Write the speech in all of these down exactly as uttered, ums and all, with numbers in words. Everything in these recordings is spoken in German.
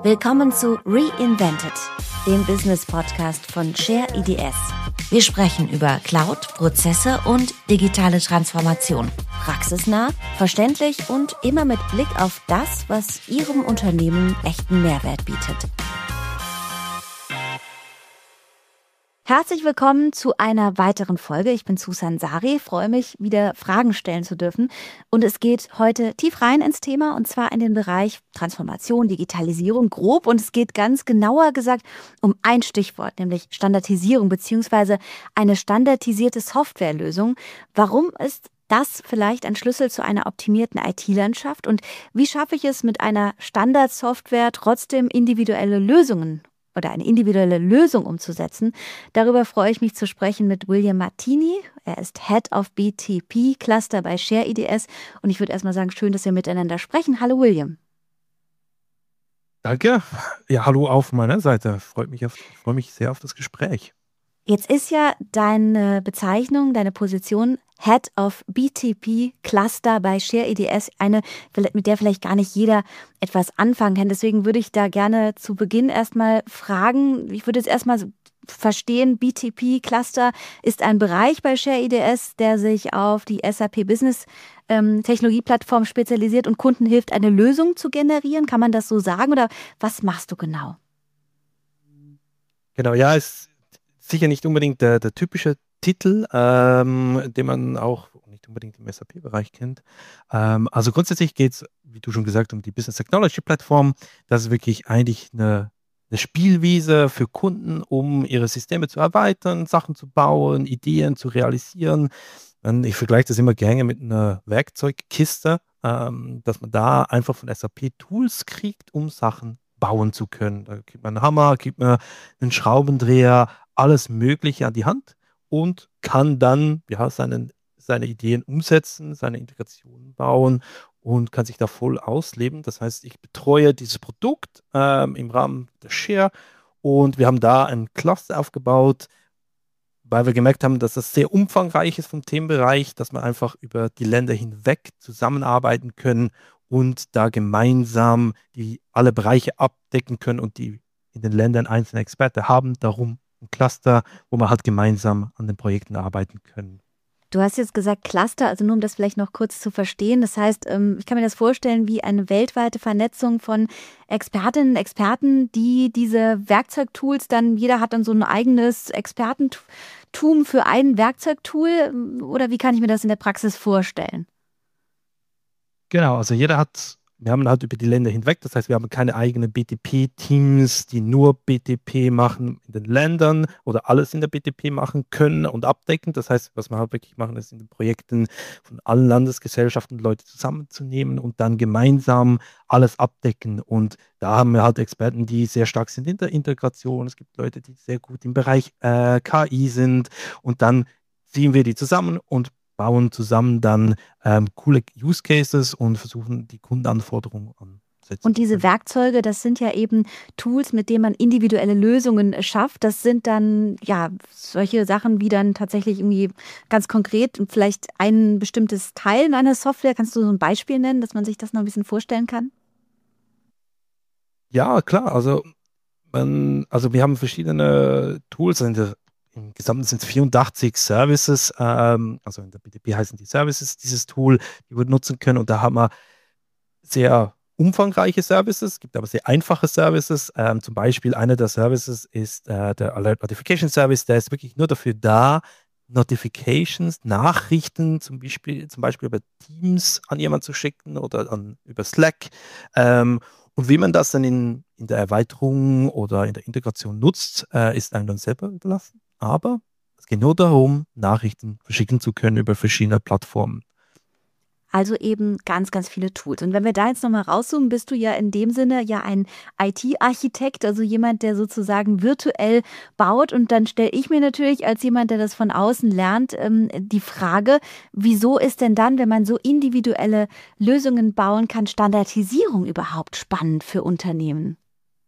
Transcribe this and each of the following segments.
Willkommen zu Reinvented, dem Business-Podcast von Share I D S. Wir sprechen über Cloud, Prozesse und digitale Transformation. Praxisnah, verständlich und immer mit Blick auf das, was Ihrem Unternehmen echten Mehrwert bietet. Herzlich willkommen zu einer weiteren Folge. Ich bin Susan Sari, freue mich, wieder Fragen stellen zu dürfen. Und es geht heute tief rein ins Thema, und zwar in den Bereich Transformation, Digitalisierung, grob. Und es geht ganz genauer gesagt um ein Stichwort, nämlich Standardisierung bzw. eine standardisierte Softwarelösung. Warum ist das vielleicht ein Schlüssel zu einer optimierten I T-Landschaft? Und wie schaffe ich es, mit einer Standardsoftware trotzdem individuelle Lösungen oder eine individuelle Lösung umzusetzen? Darüber freue ich mich zu sprechen mit William Martini. Er ist Head of B T P Cluster bei Share I D S. Und ich würde erstmal sagen, schön, dass wir miteinander sprechen. Hallo William. Danke. Ja, hallo auf meiner Seite. Freut mich auf, ich freue mich sehr auf das Gespräch. Jetzt ist ja deine Bezeichnung, deine Position Head of B T P Cluster bei Share I D S eine, mit der vielleicht gar nicht jeder etwas anfangen kann. Deswegen würde ich da gerne zu Beginn erstmal fragen, ich würde jetzt erstmal verstehen, B T P Cluster ist ein Bereich bei Share I D S, der sich auf die S A P Business ähm, Technologieplattform spezialisiert und Kunden hilft, eine Lösung zu generieren. Kann man das so sagen oder was machst du genau? Genau, ja, es sicher nicht unbedingt der, der typische Titel, ähm, den man auch nicht unbedingt im S A P-Bereich kennt. Ähm, also grundsätzlich geht es, wie du schon gesagt hast, um die Business Technology Plattform. Das ist wirklich eigentlich eine, eine Spielwiese für Kunden, um ihre Systeme zu erweitern, Sachen zu bauen, Ideen zu realisieren. Und ich vergleiche das immer gerne mit einer Werkzeugkiste, ähm, dass man da einfach von S A P Tools kriegt, um Sachen bauen zu können. Da kriegt man einen Hammer, kriegt man einen Schraubendreher, alles Mögliche an die Hand und kann dann ja, seinen, seine Ideen umsetzen, seine Integrationen bauen und kann sich da voll ausleben. Das heißt, ich betreue dieses Produkt ähm, im Rahmen der Share und wir haben da einen Cluster aufgebaut, weil wir gemerkt haben, dass das sehr umfangreich ist vom Themenbereich, dass wir einfach über die Länder hinweg zusammenarbeiten können und da gemeinsam die alle Bereiche abdecken können und die in den Ländern einzelne Experten haben. Darum ein Cluster, wo wir halt gemeinsam an den Projekten arbeiten können. Du hast jetzt gesagt Cluster, also nur um das vielleicht noch kurz zu verstehen. Das heißt, ich kann mir das vorstellen wie eine weltweite Vernetzung von Expertinnen und Experten, die diese Werkzeugtools dann, jeder hat dann so ein eigenes Expertentum für ein Werkzeugtool. Oder wie kann ich mir das in der Praxis vorstellen? Genau, also jeder hat, wir haben halt über die Länder hinweg, das heißt, wir haben keine eigenen B T P-Teams, die nur B T P machen in den Ländern oder alles in der B T P machen können und abdecken. Das heißt, was wir halt wirklich machen, ist in den Projekten von allen Landesgesellschaften Leute zusammenzunehmen und dann gemeinsam alles abdecken. Und da haben wir halt Experten, die sehr stark sind in der Integration. Es gibt Leute, die sehr gut im Bereich äh, K I sind und dann ziehen wir die zusammen und bauen zusammen dann ähm, coole Use Cases und versuchen die Kundenanforderungen anzusetzen. Und diese Werkzeuge, das sind ja eben Tools, mit denen man individuelle Lösungen schafft. Das sind dann ja solche Sachen wie dann tatsächlich irgendwie ganz konkret und vielleicht ein bestimmtes Teil in einer Software. Kannst du so ein Beispiel nennen, dass man sich das noch ein bisschen vorstellen kann? Ja, klar. Also, man, also wir haben verschiedene Tools in der Im Gesamten sind es vierundachtzig Services, ähm, also in der B T P heißen die Services, dieses Tool, die wir nutzen können. Und da haben wir sehr umfangreiche Services, es gibt aber sehr einfache Services. Ähm, zum Beispiel einer der Services ist äh, der Alert Notification Service, der ist wirklich nur dafür da, Notifications, Nachrichten zum Beispiel, zum Beispiel über Teams an jemanden zu schicken oder an, über Slack. Ähm, und wie man das dann in, in der Erweiterung oder in der Integration nutzt, äh, ist einem dann selber überlassen. Aber es geht nur darum, Nachrichten verschicken zu können über verschiedene Plattformen. Also eben ganz, ganz viele Tools. Und wenn wir da jetzt nochmal rauszoomen, bist du ja in dem Sinne ja ein I T-Architekt, also jemand, der sozusagen virtuell baut. Und dann stelle ich mir natürlich als jemand, der das von außen lernt, ähm, die Frage, wieso ist denn dann, wenn man so individuelle Lösungen bauen kann, Standardisierung überhaupt spannend für Unternehmen?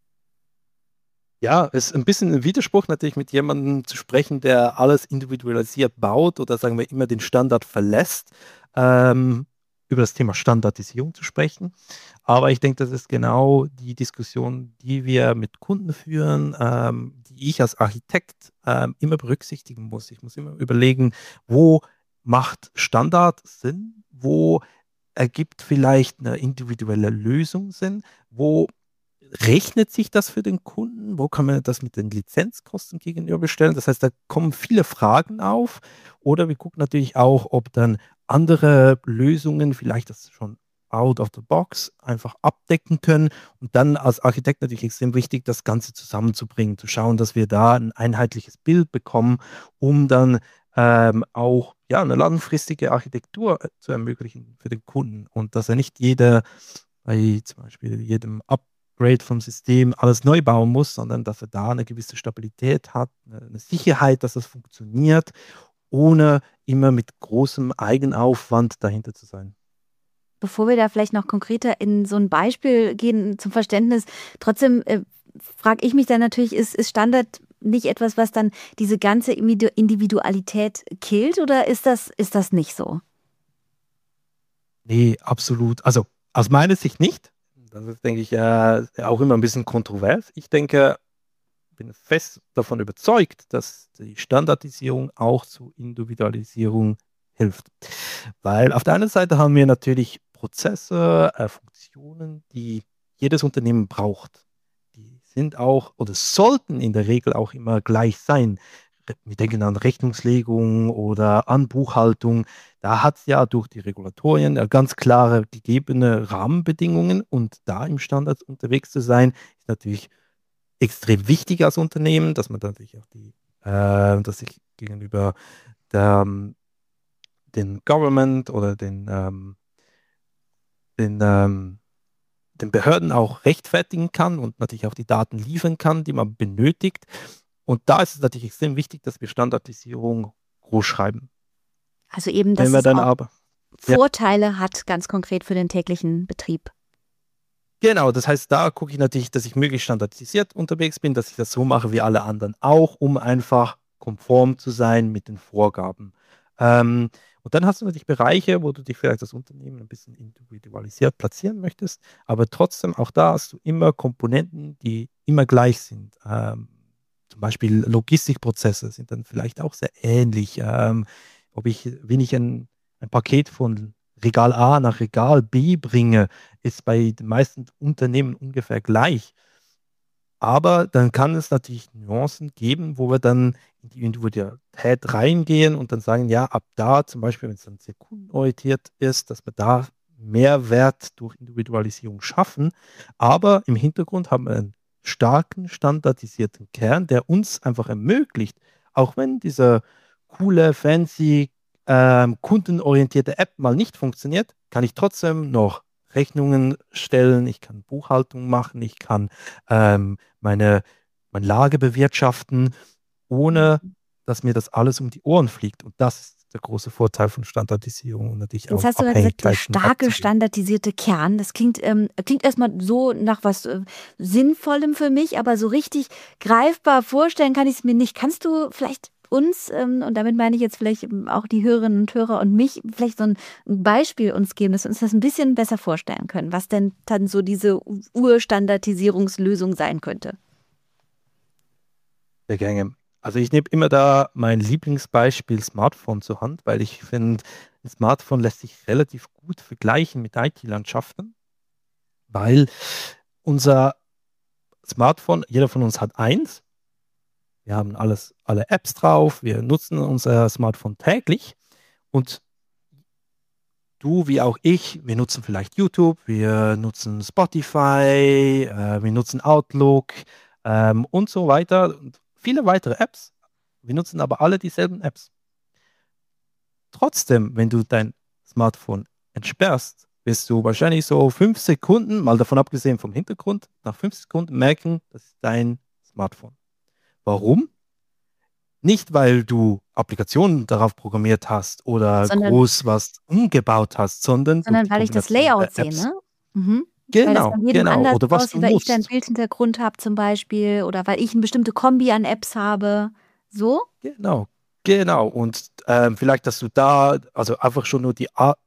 Ja, es ist ein bisschen ein Widerspruch natürlich mit jemandem zu sprechen, der alles individualisiert baut oder sagen wir immer den Standard verlässt. Ähm, über das Thema Standardisierung zu sprechen. Aber ich denke, das ist genau die Diskussion, die wir mit Kunden führen, ähm, die ich als Architekt ähm, immer berücksichtigen muss. Ich muss immer überlegen, wo macht Standard Sinn, wo ergibt vielleicht eine individuelle Lösung Sinn, wo rechnet sich das für den Kunden, wo kann man das mit den Lizenzkosten gegenüberstellen. Das heißt, da kommen viele Fragen auf. Oder wir gucken natürlich auch, ob dann andere Lösungen vielleicht das schon out of the box einfach abdecken können. Und dann als Architekt natürlich extrem wichtig, das Ganze zusammenzubringen, zu schauen, dass wir da ein einheitliches Bild bekommen, um dann ähm, auch ja, eine langfristige Architektur äh, zu ermöglichen für den Kunden. Und dass er nicht jeder, bei zum Beispiel jedem Upgrade vom System alles neu bauen muss, sondern dass er da eine gewisse Stabilität hat, eine Sicherheit, dass das funktioniert, ohne immer mit großem Eigenaufwand dahinter zu sein. Bevor wir da vielleicht noch konkreter in so ein Beispiel gehen zum Verständnis, trotzdem äh, frage ich mich dann natürlich, ist, ist Standard nicht etwas, was dann diese ganze Individualität killt, oder ist das, ist das nicht so? Nee, absolut. Also aus meiner Sicht nicht. Das ist, denke ich, äh, auch immer ein bisschen kontrovers. Ich denke, bin fest davon überzeugt, dass die Standardisierung auch zur Individualisierung hilft. Weil auf der einen Seite haben wir natürlich Prozesse, äh, Funktionen, die jedes Unternehmen braucht. Die sind auch oder sollten in der Regel auch immer gleich sein. Wir denken an Rechnungslegung oder an Buchhaltung. Da hat es ja durch die Regulatorien ja ganz klare gegebene Rahmenbedingungen, und da im Standard unterwegs zu sein, ist natürlich extrem wichtig als Unternehmen, dass man natürlich auch die, äh, dass sich gegenüber der, den Government oder den, ähm, den, ähm, den Behörden auch rechtfertigen kann und natürlich auch die Daten liefern kann, die man benötigt. Und da ist es natürlich extrem wichtig, dass wir Standardisierung groß schreiben. Also eben, dass Wenn wir es dann auch aber, Vorteile ja. hat, ganz konkret für den täglichen Betrieb. Genau, das heißt, da gucke ich natürlich, dass ich möglichst standardisiert unterwegs bin, dass ich das so mache wie alle anderen auch, um einfach konform zu sein mit den Vorgaben. Ähm, und dann hast du natürlich Bereiche, wo du dich vielleicht als Unternehmen ein bisschen individualisiert platzieren möchtest, aber trotzdem auch da hast du immer Komponenten, die immer gleich sind. Ähm, zum Beispiel Logistikprozesse sind dann vielleicht auch sehr ähnlich. Ähm, ob ich, wenn ich ein, ein Paket von Regal A nach Regal B bringe, ist bei den meisten Unternehmen ungefähr gleich. Aber dann kann es natürlich Nuancen geben, wo wir dann in die Individualität reingehen und dann sagen, ja, ab da zum Beispiel, wenn es dann sehr kundenorientiert ist, dass wir da Mehrwert durch Individualisierung schaffen. Aber im Hintergrund haben wir einen starken, standardisierten Kern, der uns einfach ermöglicht, auch wenn dieser coole, fancy, ähm, kundenorientierte App mal nicht funktioniert, kann ich trotzdem noch Rechnungen stellen, ich kann Buchhaltung machen, ich kann ähm, meine, meine Lage bewirtschaften, ohne dass mir das alles um die Ohren fliegt. Und das ist der große Vorteil von Standardisierung und natürlich Jetzt auch hast du ja gesagt, der Abhängigkeiten starke, abzubauen. standardisierte Kern. Das klingt, ähm, klingt erstmal so nach was äh, Sinnvollem für mich, aber so richtig greifbar vorstellen kann ich es mir nicht. Kannst du vielleicht uns, ähm, und damit meine ich jetzt vielleicht ähm, auch die Hörerinnen und Hörer und mich, vielleicht so ein ein Beispiel uns geben, dass wir uns das ein bisschen besser vorstellen können, was denn dann so diese Urstandardisierungslösung sein könnte? Sehr gerne. Also ich nehme immer da mein Lieblingsbeispiel Smartphone zur Hand, weil ich finde, ein Smartphone lässt sich relativ gut vergleichen mit I T-Landschaften, weil unser Smartphone, jeder von uns hat eins. Wir haben alles, alle Apps drauf, wir nutzen unser Smartphone täglich, und du wie auch ich, wir nutzen vielleicht YouTube, wir nutzen Spotify, äh, wir nutzen Outlook ähm, und so weiter und viele weitere Apps. Wir nutzen aber alle dieselben Apps. Trotzdem, wenn du dein Smartphone entsperrst, wirst du wahrscheinlich so fünf Sekunden, mal davon abgesehen vom Hintergrund, nach fünf Sekunden merken, das ist dein Smartphone. Warum? Nicht, weil du Applikationen darauf programmiert hast oder Sondern, groß was umgebaut hast, sondern durch sondern die weil ich das Kombination Layout der sehe, Apps. ne? Mhm. Weil das bei Genau, jedem genau. anders Oder was du aussieht, weil ich da einen nutzt. Bildhintergrund habe zum Beispiel oder weil ich eine bestimmte Kombi an Apps habe. So? Genau, genau. Und ähm, vielleicht, dass du da, also einfach schon nur die, A-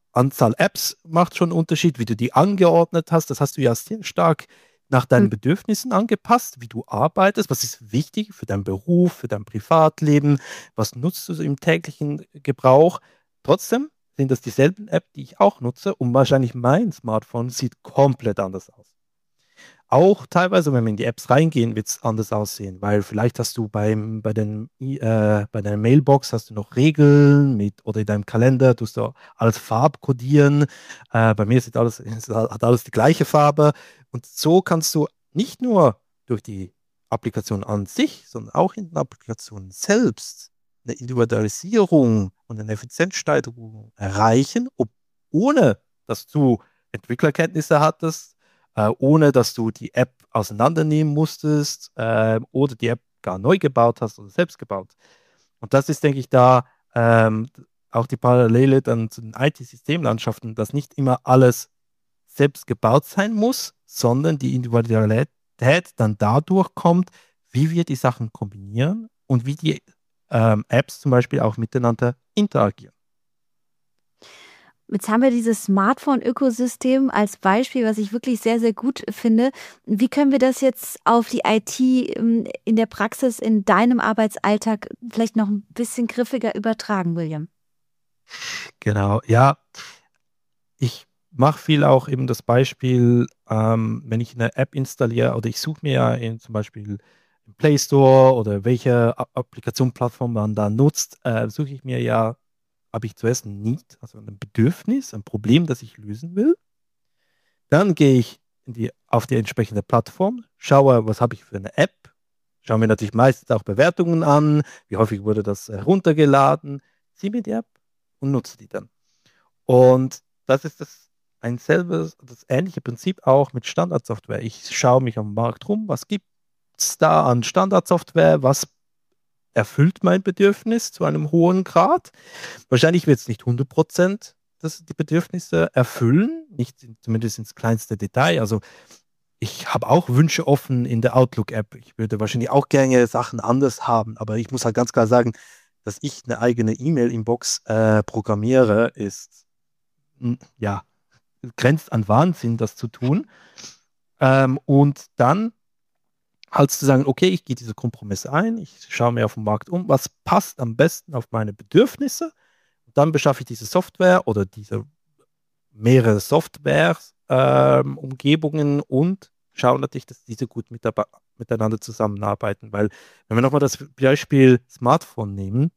Anzahl Apps macht schon einen Unterschied, wie du die angeordnet hast. Das hast du ja sehr stark nach deinen Hm. Bedürfnissen angepasst, wie du arbeitest, was ist wichtig für deinen Beruf, für dein Privatleben, was nutzt du so im täglichen Gebrauch. Trotzdem sind das dieselben Apps, die ich auch nutze und wahrscheinlich mein Smartphone sieht komplett anders aus. Auch teilweise, wenn wir in die Apps reingehen, wird es anders aussehen, weil vielleicht hast du beim, bei, den, äh, bei deiner Mailbox hast du noch Regeln mit oder in deinem Kalender tust du alles farbkodieren. Äh, bei mir ist alles, ist, hat alles die gleiche Farbe. Und so kannst du nicht nur durch die Applikation an sich, sondern auch in den Applikationen selbst eine Individualisierung und eine Effizienzsteigerung erreichen, ob, ohne dass du Entwicklerkenntnisse hattest, äh, ohne dass du die App auseinandernehmen musstest äh, oder die App gar neu gebaut hast oder selbst gebaut. Und das ist, denke ich, da ähm, auch die Parallele dann zu den I T-Systemlandschaften, dass nicht immer alles selbst gebaut sein muss, sondern die Individualität dann dadurch kommt, wie wir die Sachen kombinieren und wie die ähm, Apps zum Beispiel auch miteinander interagieren. Jetzt haben wir dieses Smartphone-Ökosystem als Beispiel, was ich wirklich sehr, sehr gut finde. Wie können wir das jetzt auf die I T ähm, in der Praxis, in deinem Arbeitsalltag vielleicht noch ein bisschen griffiger übertragen, William? Genau, ja, ich mache viel auch eben das Beispiel, ähm, wenn ich eine App installiere oder ich suche mir ja in, zum Beispiel im Play Store oder welche A- Applikation-Plattform man da nutzt, äh, suche ich mir ja, habe ich zuerst ein Need, also ein Bedürfnis, ein Problem, das ich lösen will. Dann gehe ich in die, auf die entsprechende Plattform, schaue, was habe ich für eine App, schaue mir natürlich meistens auch Bewertungen an, wie häufig wurde das heruntergeladen, ziehe mir die App und nutze die dann. Und das ist das ein selbes, das ähnliche Prinzip auch mit Standardsoftware. Ich schaue mich am Markt rum, was gibt es da an Standardsoftware, was erfüllt mein Bedürfnis zu einem hohen Grad. Wahrscheinlich wird es nicht hundert Prozent das, die Bedürfnisse erfüllen, nicht in, zumindest ins kleinste Detail. Also ich habe auch Wünsche offen in der Outlook-App. Ich würde wahrscheinlich auch gerne Sachen anders haben, aber ich muss halt ganz klar sagen, dass ich eine eigene E-Mail-Inbox äh, programmiere, ist m, ja grenzt an Wahnsinn, das zu tun. Ähm, und dann halt zu sagen, okay, ich gehe diese Kompromisse ein, ich schaue mir auf dem Markt um, was passt am besten auf meine Bedürfnisse. Und dann beschaffe ich diese Software oder diese mehrere Software-Umgebungen und schaue natürlich, dass diese gut mitab- miteinander zusammenarbeiten. Weil, wenn wir nochmal das Beispiel Smartphone nehmen,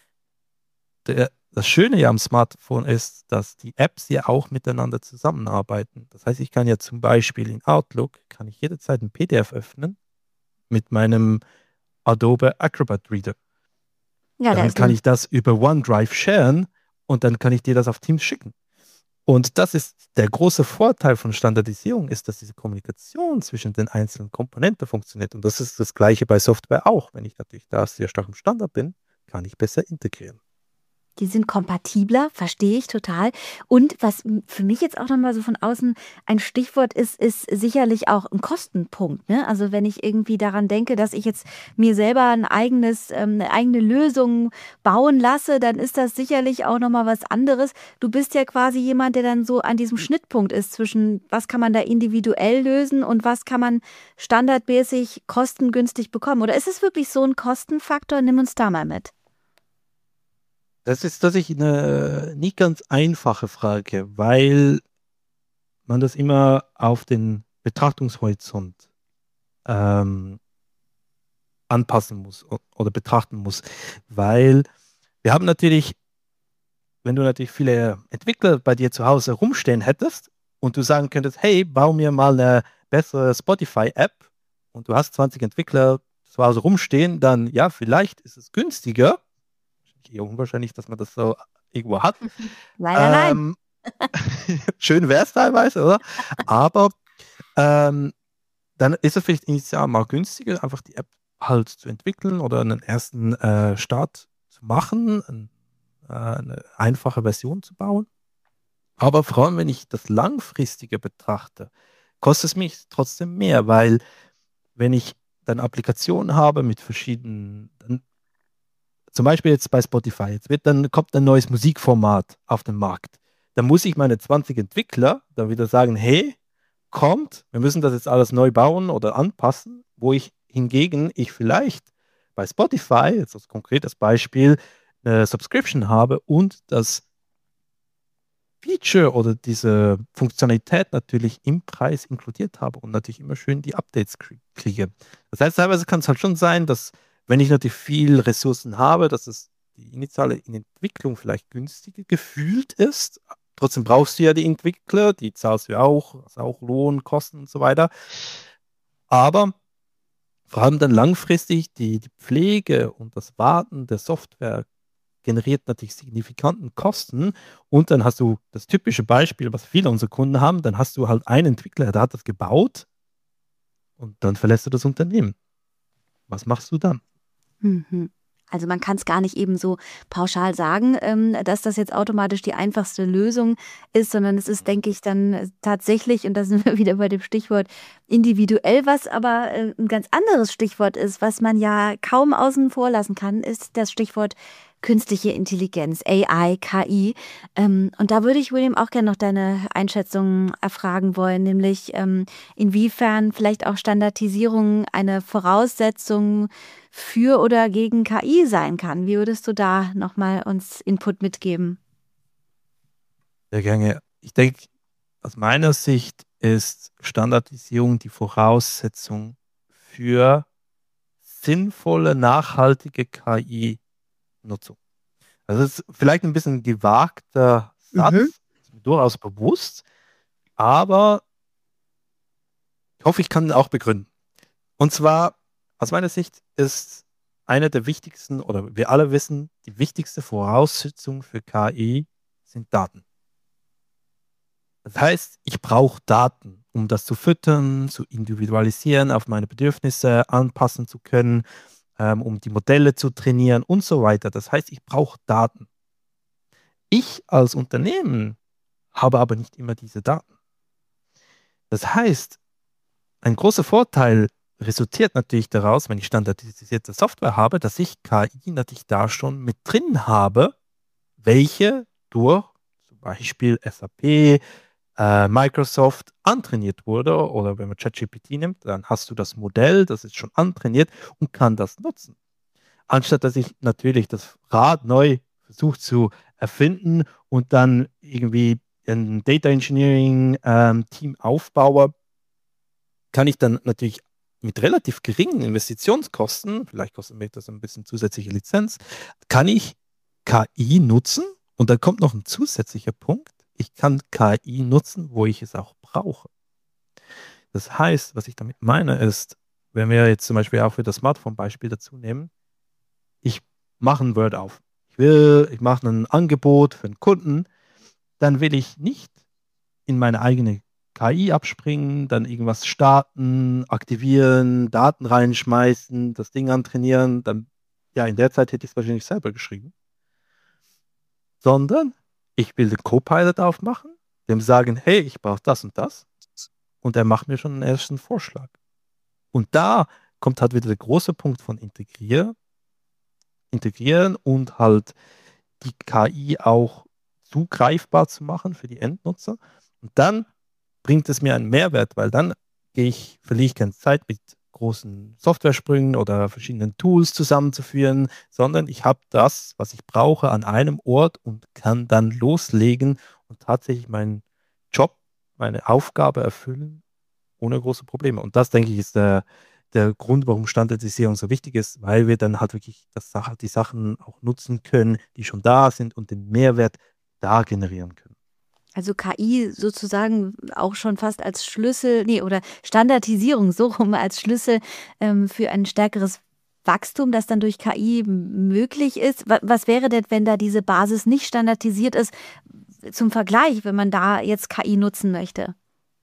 der, das Schöne ja am Smartphone ist, dass die Apps ja auch miteinander zusammenarbeiten. Das heißt, ich kann ja zum Beispiel in Outlook, kann ich jederzeit ein P D F öffnen mit meinem Adobe Acrobat Reader. Ja, da Dann ist kann eine. ich das über OneDrive sharen und dann kann ich dir das auf Teams schicken. Und das ist der große Vorteil von Standardisierung, ist, dass diese Kommunikation zwischen den einzelnen Komponenten funktioniert. Und das ist das Gleiche bei Software auch. Wenn ich natürlich da sehr stark im Standard bin, kann ich besser integrieren. Die sind kompatibler, verstehe ich total. Und was m- für mich jetzt auch nochmal so von außen ein Stichwort ist, ist sicherlich auch ein Kostenpunkt. Ne? Also wenn ich irgendwie daran denke, dass ich jetzt mir selber ein eigenes, ähm, eine eigene Lösung bauen lasse, dann ist das sicherlich auch nochmal was anderes. Du bist ja quasi jemand, der dann so an diesem Schnittpunkt ist zwischen, was kann man da individuell lösen und was kann man standardmäßig kostengünstig bekommen. Oder ist es wirklich so ein Kostenfaktor? Nimm uns da mal mit. Das ist tatsächlich eine nicht ganz einfache Frage, weil man das immer auf den Betrachtungshorizont ähm, anpassen muss o- oder betrachten muss. Weil wir haben natürlich, wenn du natürlich viele Entwickler bei dir zu Hause rumstehen hättest und du sagen könntest, hey, bau mir mal eine bessere Spotify-App und du hast zwanzig Entwickler zu Hause rumstehen, dann ja, vielleicht ist es günstiger. Eher unwahrscheinlich, dass man das so irgendwo hat. Leider nein. Ähm, schön wäre es teilweise, oder? Aber ähm, dann ist es vielleicht initial mal günstiger, einfach die App halt zu entwickeln oder einen ersten äh, Start zu machen, ein, äh, eine einfache Version zu bauen. Aber vor allem, wenn ich das Langfristige betrachte, kostet es mich trotzdem mehr, weil wenn ich dann Applikationen habe mit verschiedenen, dann, zum Beispiel jetzt bei Spotify, jetzt wird dann kommt ein neues Musikformat auf den Markt. dann muss ich meine zwanzig Entwickler dann wieder sagen, hey, kommt, wir müssen das jetzt alles neu bauen oder anpassen, wo ich hingegen ich vielleicht bei Spotify, jetzt als konkretes Beispiel, eine Subscription habe und das Feature oder diese Funktionalität natürlich im Preis inkludiert habe und natürlich immer schön die Updates krie- kriege. Das heißt, teilweise kann es halt schon sein, dass wenn ich natürlich viel Ressourcen habe, dass es die initiale Entwicklung vielleicht günstiger gefühlt ist. Trotzdem brauchst du ja die Entwickler, die zahlst du ja auch, also auch Lohn, Kosten und so weiter. Aber vor allem dann langfristig die, die Pflege und das Warten der Software generiert natürlich signifikanten Kosten und dann hast du das typische Beispiel, was viele unserer Kunden haben, dann hast du halt einen Entwickler, der hat das gebaut und dann verlässt du das Unternehmen. Was machst du dann? Mhm. Also man kann es gar nicht eben so pauschal sagen, ähm, dass das jetzt automatisch die einfachste Lösung ist, sondern es ist, denke ich, dann tatsächlich, und da sind wir wieder bei dem Stichwort individuell, was aber äh, ein ganz anderes Stichwort ist, was man ja kaum außen vor lassen kann, ist das Stichwort künstliche Intelligenz, A I, K I. Ähm, und da würde ich, William, auch gerne noch deine Einschätzung erfragen wollen, nämlich ähm, inwiefern vielleicht auch Standardisierung eine Voraussetzung für oder gegen K I sein kann. Wie würdest du da nochmal uns Input mitgeben? Sehr gerne. Ich denke, aus meiner Sicht ist Standardisierung die Voraussetzung für sinnvolle, nachhaltige K I-Nutzung. Also das ist vielleicht ein bisschen ein gewagter Mhm. Satz, ist mir durchaus bewusst, aber ich hoffe, ich kann ihn auch begründen. Und zwar, aus meiner Sicht ist eine der wichtigsten, oder wir alle wissen, die wichtigste Voraussetzung für K I sind Daten. Das heißt, ich brauche Daten, um das zu füttern, zu individualisieren, auf meine Bedürfnisse anpassen zu können, ähm, um die Modelle zu trainieren und so weiter. Das heißt, ich brauche Daten. Ich als Unternehmen habe aber nicht immer diese Daten. Das heißt, ein großer Vorteil resultiert natürlich daraus, wenn ich standardisierte Software habe, dass ich K I natürlich da schon mit drin habe, welche durch zum Beispiel S A P, äh, Microsoft antrainiert wurde. Oder wenn man ChatGPT nimmt, dann hast du das Modell, das ist schon antrainiert und kann das nutzen. Anstatt dass ich natürlich das Rad neu versuche zu erfinden und dann irgendwie ein Data Engineering ähm, Team aufbaue, kann ich dann natürlich mit relativ geringen Investitionskosten, vielleicht kostet mich das ein bisschen zusätzliche Lizenz, kann ich K I nutzen und dann kommt noch ein zusätzlicher Punkt. Ich kann K I nutzen, wo ich es auch brauche. Das heißt, was ich damit meine ist, wenn wir jetzt zum Beispiel auch für das Smartphone-Beispiel dazu nehmen, ich mache ein Word auf. Ich will, ich mache ein Angebot für einen Kunden, dann will ich nicht in meine eigene K I abspringen, dann irgendwas starten, aktivieren, Daten reinschmeißen, das Ding antrainieren, dann, ja, in der Zeit hätte ich es wahrscheinlich selber geschrieben. Sondern ich will den Copilot aufmachen, dem sagen, hey, ich brauche das und das. Und er macht mir schon einen ersten Vorschlag. Und da kommt halt wieder der große Punkt von integrieren, integrieren und halt die K I auch zugreifbar zu machen für die Endnutzer. Und dann bringt es mir einen Mehrwert, weil dann gehe ich, verliere ich keine Zeit mit großen Softwaresprüngen oder verschiedenen Tools zusammenzuführen, sondern ich habe das, was ich brauche, an einem Ort und kann dann loslegen und tatsächlich meinen Job, meine Aufgabe erfüllen, ohne große Probleme. Und das, denke ich, ist der, der Grund, warum Standardisierung so wichtig ist, weil wir dann halt wirklich das, die Sachen auch nutzen können, die schon da sind und den Mehrwert da generieren können. Also K I sozusagen auch schon fast als Schlüssel, nee, oder Standardisierung so rum als Schlüssel ähm, für ein stärkeres Wachstum, das dann durch K I möglich ist. Wa- Was wäre denn, wenn da diese Basis nicht standardisiert ist, zum Vergleich, wenn man da jetzt K I nutzen möchte?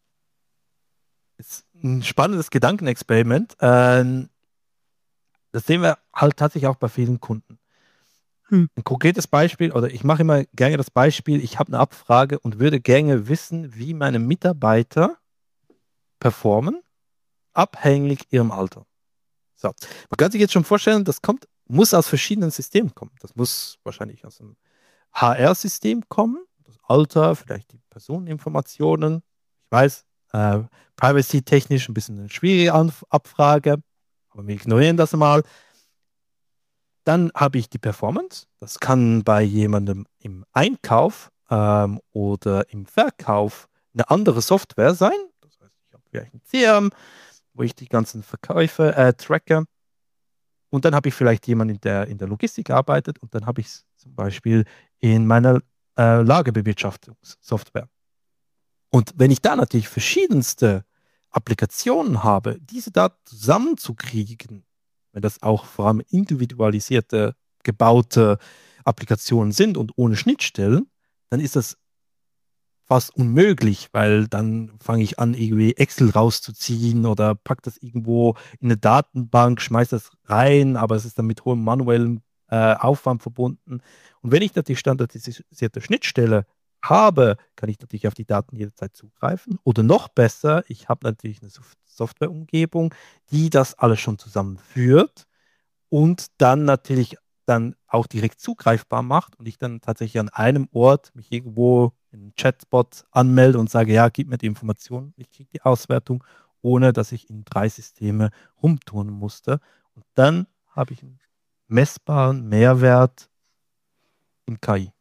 Ist ein spannendes Gedankenexperiment. Ähm, das sehen wir halt tatsächlich auch bei vielen Kunden. Hm. Ein konkretes Beispiel, oder ich mache immer gerne das Beispiel, ich habe eine Abfrage und würde gerne wissen, wie meine Mitarbeiter performen, abhängig ihrem Alter. So. Man kann sich jetzt schon vorstellen, das kommt, muss aus verschiedenen Systemen kommen. Das muss wahrscheinlich aus einem H R-System kommen, das Alter, vielleicht die Personeninformationen. Ich weiß, äh, privacy-technisch ein bisschen eine schwierige Anf- Abfrage, aber wir ignorieren das mal. Dann habe ich die Performance. Das kann bei jemandem im Einkauf ähm, oder im Verkauf eine andere Software sein. Das heißt, ich habe vielleicht ein C R M, wo ich die ganzen Verkäufe äh, tracke. Und dann habe ich vielleicht jemanden, der in der Logistik arbeitet. Und dann habe ich es zum Beispiel in meiner äh, Lagerbewirtschaftungssoftware. Und wenn ich da natürlich verschiedenste Applikationen habe, diese Daten zusammenzukriegen, wenn das auch vor allem individualisierte, gebaute Applikationen sind und ohne Schnittstellen, dann ist das fast unmöglich, weil dann fange ich an, irgendwie Excel rauszuziehen oder pack das irgendwo in eine Datenbank, schmeiß das rein, aber es ist dann mit hohem manuellem äh, Aufwand verbunden. Und wenn ich natürlich standardisierte Schnittstelle habe, kann ich natürlich auf die Daten jederzeit zugreifen. Oder noch besser, ich habe natürlich eine Sof- Softwareumgebung, die das alles schon zusammenführt und dann natürlich dann auch direkt zugreifbar macht und ich dann tatsächlich an einem Ort mich irgendwo in einen Chatbot anmelde und sage, ja, gib mir die Informationen, ich kriege die Auswertung, ohne dass ich in drei Systeme rumtun musste. Und dann habe ich einen messbaren Mehrwert in K I.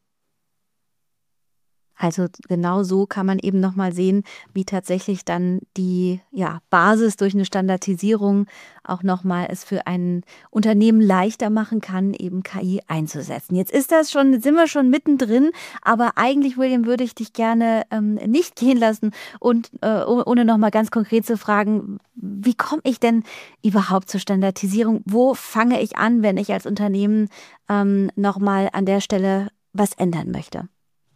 Also genau so kann man eben nochmal sehen, wie tatsächlich dann die ja, Basis durch eine Standardisierung auch nochmal es für ein Unternehmen leichter machen kann, eben K I einzusetzen. Jetzt ist das schon, sind wir schon mittendrin, aber eigentlich, William, würde ich dich gerne ähm, nicht gehen lassen und äh, ohne nochmal ganz konkret zu fragen, wie komme ich denn überhaupt zur Standardisierung? Wo fange ich an, wenn ich als Unternehmen ähm, nochmal an der Stelle was ändern möchte?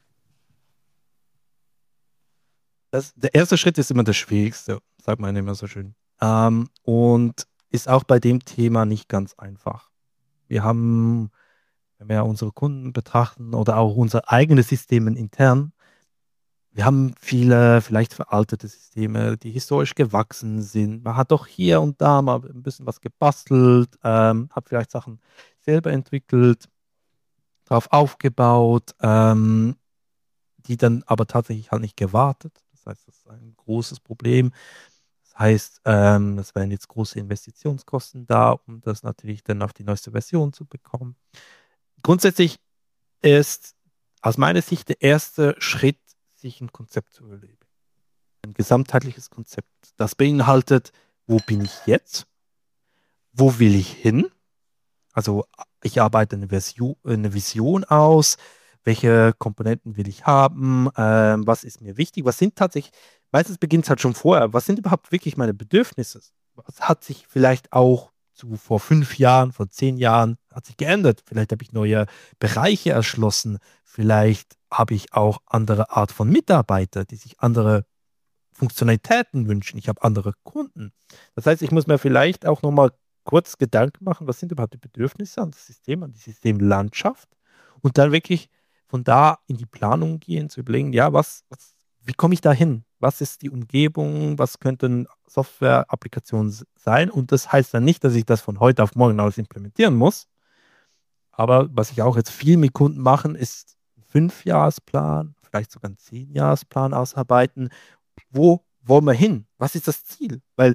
Das, der erste Schritt ist immer der schwierigste, sagt man immer so schön. Ähm, und ist auch bei dem Thema nicht ganz einfach. Wir haben, wenn wir unsere Kunden betrachten oder auch unsere eigenen Systeme intern, wir haben viele vielleicht veraltete Systeme, die historisch gewachsen sind. Man hat doch hier und da mal ein bisschen was gebastelt, ähm, hat vielleicht Sachen selber entwickelt, drauf aufgebaut, ähm, die dann aber tatsächlich halt nicht gewartet. Das heißt, das ist ein großes Problem. Das heißt, ähm, es wären jetzt große Investitionskosten da, um das natürlich dann auf die neueste Version zu bekommen. Grundsätzlich ist aus meiner Sicht der erste Schritt, sich ein Konzept zu überlegen. Ein gesamtheitliches Konzept. Das beinhaltet, wo bin ich jetzt? Wo will ich hin? Also ich arbeite eine, Version, eine Vision aus. Welche Komponenten will ich haben? Ähm, was ist mir wichtig? Was sind tatsächlich, meistens beginnt es halt schon vorher. Was sind überhaupt wirklich meine Bedürfnisse? Was hat sich vielleicht auch zu vor fünf Jahren, vor zehn Jahren, hat sich geändert? Vielleicht habe ich neue Bereiche erschlossen. Vielleicht habe ich auch andere Art von Mitarbeiter, die sich andere Funktionalitäten wünschen. Ich habe andere Kunden. Das heißt, ich muss mir vielleicht auch nochmal kurz Gedanken machen, was sind überhaupt die Bedürfnisse an das System, an die Systemlandschaft und dann wirklich von da in die Planung gehen, zu überlegen, ja, was, was wie komme ich da hin? Was ist die Umgebung? Was könnten Software-Applikationen sein? Und das heißt dann nicht, dass ich das von heute auf morgen alles implementieren muss. Aber was ich auch jetzt viel mit Kunden machen, ist einen Fünfjahresplan, vielleicht sogar einen Zehnjahresplan ausarbeiten. Wo wollen wir hin? Was ist das Ziel? Weil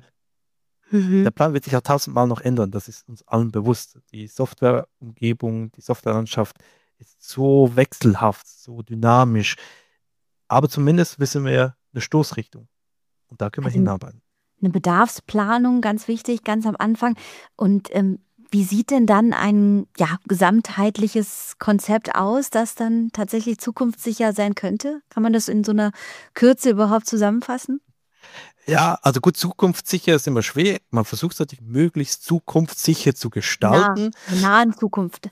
der Mhm. Plan wird sich ja tausendmal noch ändern, das ist uns allen bewusst. Die Softwareumgebung, die Softwarelandschaft ist so wechselhaft, so dynamisch. Aber zumindest wissen wir eine Stoßrichtung. Und da können wir Also hinarbeiten. eine Bedarfsplanung, ganz wichtig, ganz am Anfang. Und ähm, wie sieht denn dann ein ja, gesamtheitliches Konzept aus, das dann tatsächlich zukunftssicher sein könnte? Kann man das in so einer Kürze überhaupt zusammenfassen? Ja, also gut, zukunftssicher ist immer schwer. Man versucht es natürlich möglichst zukunftssicher zu Nah, gestalten. in der nahen Zukunft.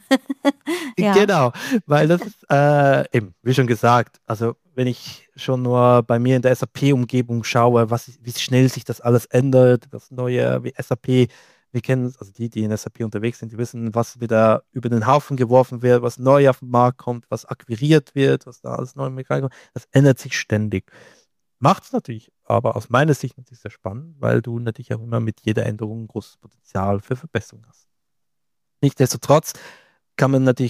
Ja. Genau, weil das ist äh, eben, wie schon gesagt, also wenn ich schon nur bei mir in der S A P-Umgebung schaue, was, wie schnell sich das alles ändert, das neue wie S A P, wir kennen es, also die, die in S A P unterwegs sind, die wissen, was wieder über den Haufen geworfen wird, was neu auf den Markt kommt, was akquiriert wird, was da alles neu mit reinkommt, das ändert sich ständig. Macht es natürlich, aber aus meiner Sicht natürlich sehr spannend, weil du natürlich auch immer mit jeder Änderung ein großes Potenzial für Verbesserung hast. Nichtsdestotrotz kann man natürlich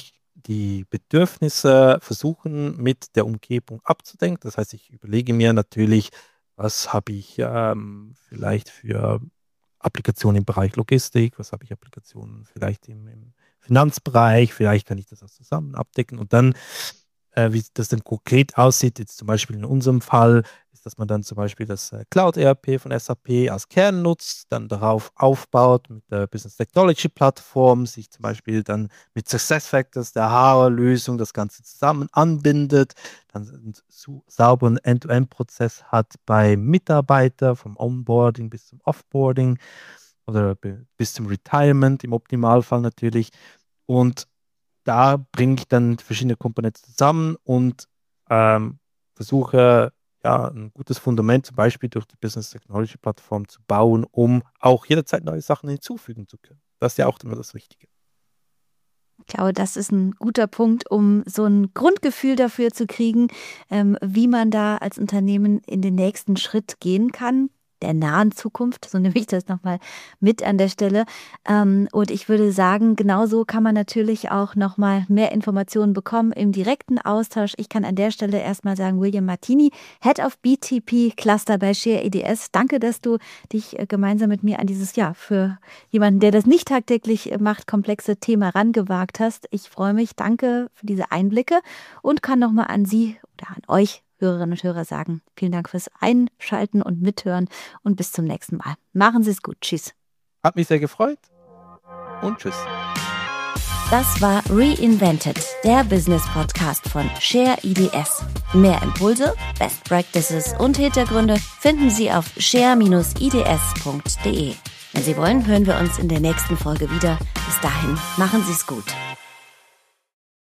die Bedürfnisse versuchen mit der Umgebung abzudenken. Das heißt, ich überlege mir natürlich, was habe ich ähm, vielleicht für Applikationen im Bereich Logistik, was habe ich Applikationen vielleicht im, im Finanzbereich, vielleicht kann ich das auch zusammen abdecken und dann, äh, wie das dann konkret aussieht, jetzt zum Beispiel in unserem Fall, ist, dass man dann zum Beispiel das äh, Cloud-E R P von S A P als Kern nutzt, dann darauf aufbaut mit der Business Technology Plattform, sich zum Beispiel dann mit SuccessFactors, der H R-Lösung, das Ganze zusammen anbindet, dann einen su- sauberen End-to-End-Prozess hat bei Mitarbeitern, vom Onboarding bis zum Offboarding oder be- bis zum Retirement im Optimalfall natürlich. Und da bringe ich dann verschiedene Komponenten zusammen und ähm, versuche, ja, ein gutes Fundament zum Beispiel durch die Business Technology Plattform zu bauen, um auch jederzeit neue Sachen hinzufügen zu können. Das ist ja auch immer das Wichtige. Ich glaube, das ist ein guter Punkt, um so ein Grundgefühl dafür zu kriegen, ähm, wie man da als Unternehmen in den nächsten Schritt gehen kann, der nahen Zukunft, so nehme ich das nochmal mit an der Stelle. Ähm, und ich würde sagen, genauso kann man natürlich auch nochmal mehr Informationen bekommen im direkten Austausch. Ich kann an der Stelle erstmal sagen, William Martini, Head of B T P Cluster bei Share E D S. Danke, dass du dich äh, gemeinsam mit mir an dieses, ja, für jemanden, der das nicht tagtäglich äh, macht, komplexe Thema rangewagt hast. Ich freue mich. Danke für diese Einblicke und kann nochmal an Sie oder an euch Hörerinnen und Hörer sagen, vielen Dank fürs Einschalten und Mithören und bis zum nächsten Mal. Machen Sie es gut. Tschüss. Hat mich sehr gefreut und tschüss. Das war Reinvented, der Business-Podcast von Share E D S. Mehr Impulse, Best Practices und Hintergründe finden Sie auf share Bindestrich I D S Punkt de. Wenn Sie wollen, hören wir uns in der nächsten Folge wieder. Bis dahin, machen Sie es gut.